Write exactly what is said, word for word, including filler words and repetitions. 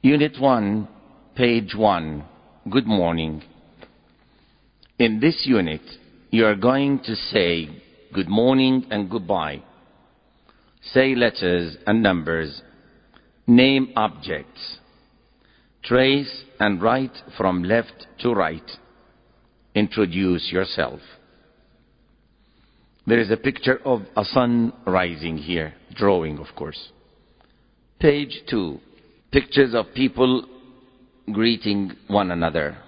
Unit one, page one. Good morning. In this unit, you are going to say good morning and goodbye. Say letters and numbers. Name objects. Trace and write from left to right. Introduce yourself. There is a picture of a sun rising here. Drawing, of course. Page two. Pictures of people greeting one another.